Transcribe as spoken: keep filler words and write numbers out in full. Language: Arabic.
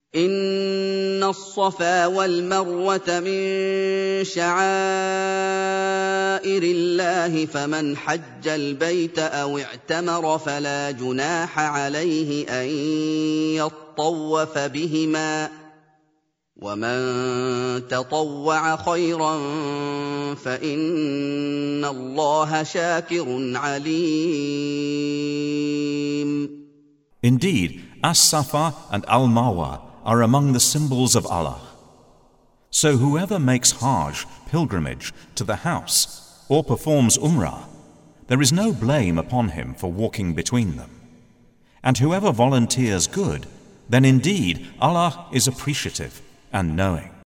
إِنَّ الصَّفَا وَالْمَرْوَةَ مِن شَعَائِرِ اللَّهِ ۖ فَمَنْ حَجَّ الْبَيْتَ أَوِ اعْتَمَرَ فَلَا جُنَاحَ عَلَيْهِ أَن يَطَّوَّفَ بِهِمَا ۚ وَمَن تَطَوَّعَ خَيْرًا فَإِنَّ اللَّهَ شَاكِرٌ عَلِيمٌ. Indeed, As-Safa and Al-Marwa are among the symbols of Allah. So whoever makes Hajj, pilgrimage, to the house or performs Umrah, there is no blame upon him for walking between them. And whoever volunteers good, then indeed Allah is appreciative and knowing.